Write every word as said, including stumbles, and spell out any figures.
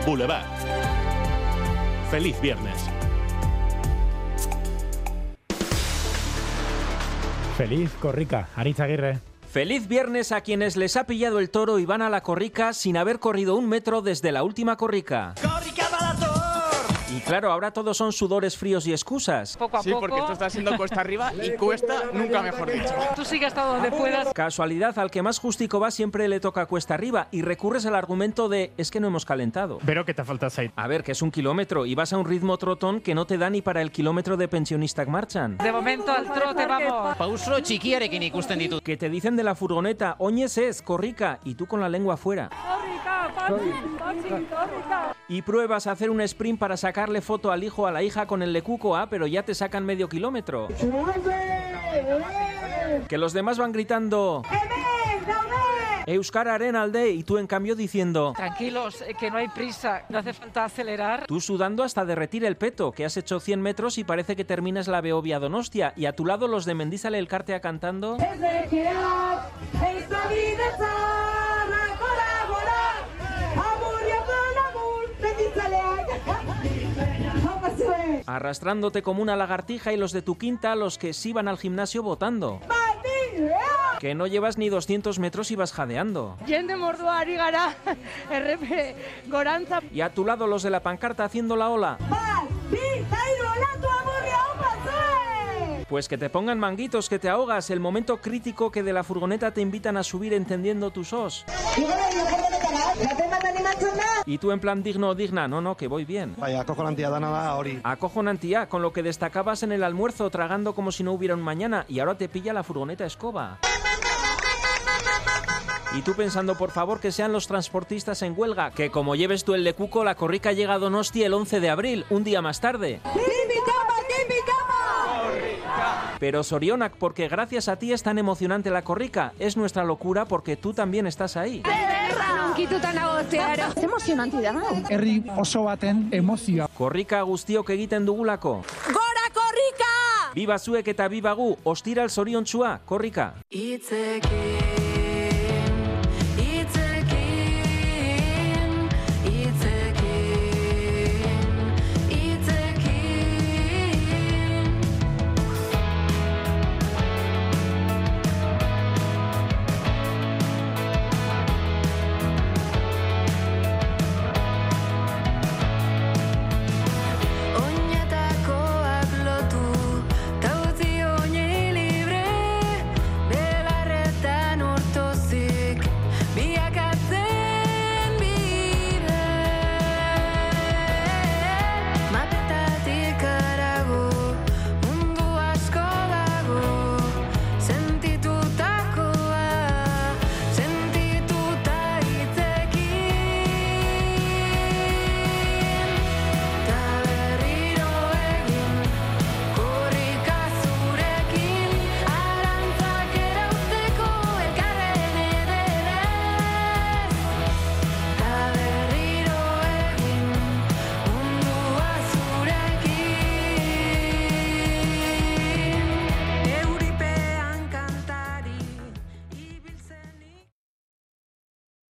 Boulevard. Feliz viernes. Feliz corrica, Aritz Aguirre. Feliz viernes a quienes les ha pillado el toro y van a la corrica sin haber corrido un metro desde la última corrica. ¡Corrica Balator! Y claro, ahora todos son sudores fríos y excusas. Poco a sí, poco. porque esto está siendo cuesta arriba y cuesta nunca mejor dicho. Tú sigue hasta donde puedas. Casualidad, al que más justico va siempre le toca cuesta arriba y recurres al argumento de es que no hemos calentado. Pero que te falta aceite. A ver, que es un kilómetro y vas a un ritmo trotón que no te da ni para el kilómetro de pensionistak marchan. De momento al trote vamos. Pauso txikiarekin ikusten ditut. Que te dicen de la furgoneta, oñez es, corrica, y tú con la lengua fuera. Corrica, fácil, fácil, corrica. Y pruebas a hacer un sprint para sacarle foto al hijo o a la hija con el lecuco, ah, pero ya te sacan medio kilómetro. Que los demás van gritando Euskararen alde y tú en cambio diciendo tranquilos, que no hay prisa, no hace falta acelerar. Tú sudando hasta derretir el peto, que has hecho cien metros y parece que terminas la Beovia Donostia, y a tu lado los de Mendizale Elkartea cantando arrastrándote como una lagartija, y los de tu quinta, los que sí van al gimnasio votando. Que no llevas ni doscientos metros y vas jadeando. Jende mordua ari gara, errepe gorantza. Y a tu lado los de la pancarta haciendo la ola. Pues que te pongan manguitos, que te ahogas, el momento crítico que de la furgoneta te invitan a subir entendiendo tus os. Y tú en plan digno o digna, no, no, que voy bien. Vaya, acojonantia da nada hori. Acojonantia, con lo que destacabas en el almuerzo tragando como si no hubiera un mañana, y ahora te pilla la furgoneta escoba. Y tú pensando, por favor, que sean los transportistas en huelga, que como lleves tú el lecuco, la corrica llega a Donosti el once de abril, un día más tarde. Pero sorionak, porque gracias a ti es tan emocionante la corrica. Es nuestra locura porque tú también estás ahí. Es emocionante da. Herri oso baten emozioa. Korrika guztiok egiten dugulako. Gora korrika! Biba zuek eta biba gu, ostira el zoriontsua, korrika. Itzeki.